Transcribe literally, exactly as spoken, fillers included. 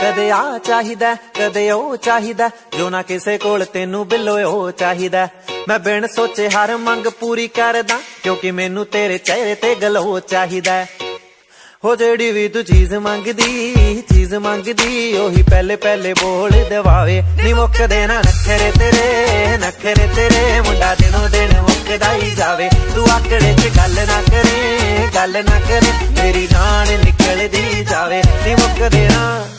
कदे आ चाहिदा कदे ओ चाहिदा, जो ना किसे कोल तेनू बिलो ओ चाहिदा। मैं बिन सोचे हर मंग पूरी करदा, क्योंकि मैनू तेरे चेहरे ते गलो चाहिदा। हो जेड़ी भी तू चीज मंगदी चीज मंगदी, ओही पहले पहले बोल दवावे। नी मुकदे ना नखरे तेरे नखरे तेरे, मुंडा दिनों दिन मुकदा ही जावे। तू आकड़े च गल ना करे गल ना करे, तेरी जान निकलदी जावे। नी मुकदे ना